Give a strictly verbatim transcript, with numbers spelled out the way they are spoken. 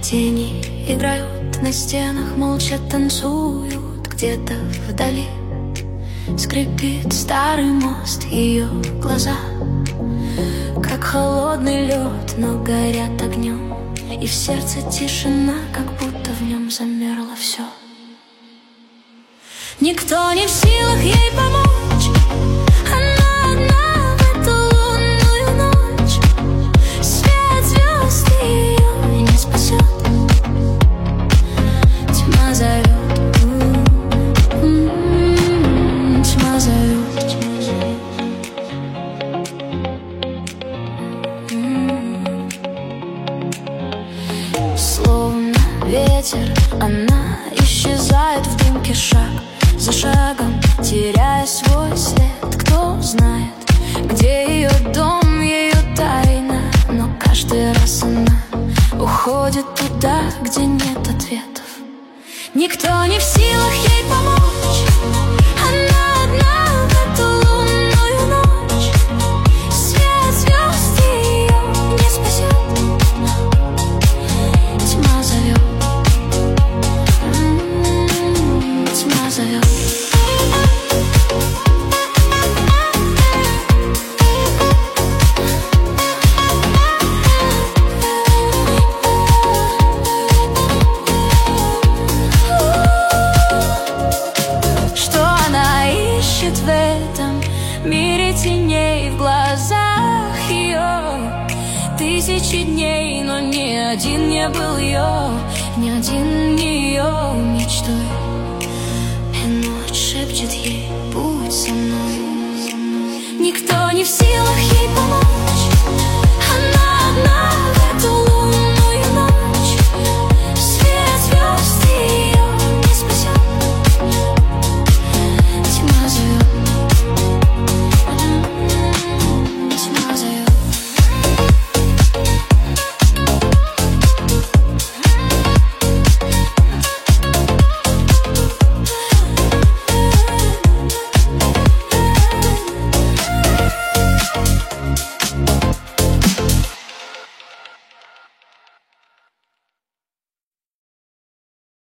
Тени играют на стенах, молча танцуют где-то вдали. Скрипит старый мост, ее глаза как холодный лед, но горят огнем. И в сердце тишина, как будто в нем замерло все. Никто не в силах ей помочь. Она одна в эту лунную ночь. Свет звезд ее не спасет. Тьма зовет, м-м-м, тьма зовет. М-м. Словно ветер, она исчезает в дымке шаг за шагом, теряя свой след. Кто знает, где ее дом, ее тайна, но каждый раз она уходит туда, где нет ответов. Никто не в силах ей помочь. Она одна в эту лунную ночь. Свет звезд ее не спасет. Тьма зовет, м-м-м, тьма зовет. В этом мире теней, в глазах ее тысячи дней, но ни один не был ее, ни один не ее мечтой. И ночь шепчет ей: будь со мной. Никто не в силах ей